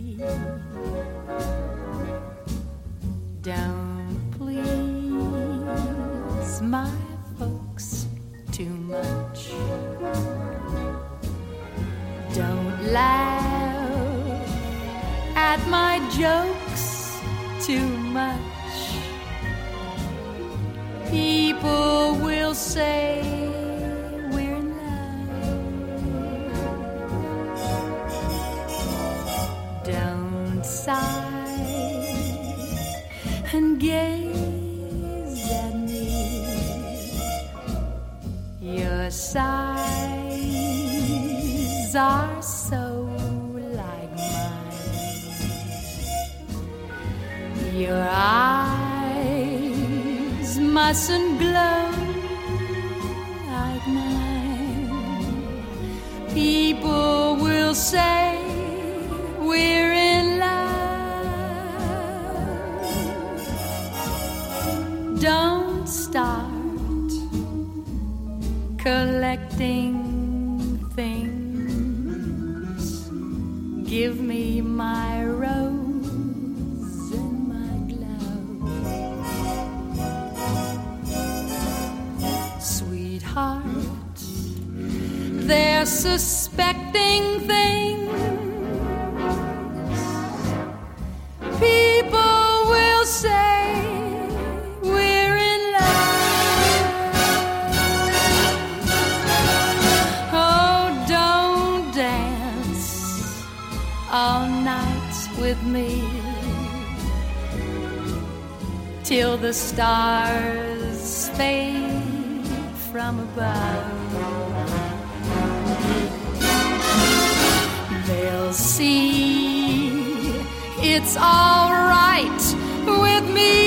Don't please my folks too much. Don't laugh at my jokes too much. People will say we're in love. Don't sigh and gaze at me. Your sighs are so like mine. Your eyes mustn't glow like mine. People will say we're in love. Don't start collecting things. Give me my rose and my glove. Sweetheart, they're suspecting things. People will say we're in love. Oh, don't dance all night with me till the stars fade from above. They'll see it's all right with me.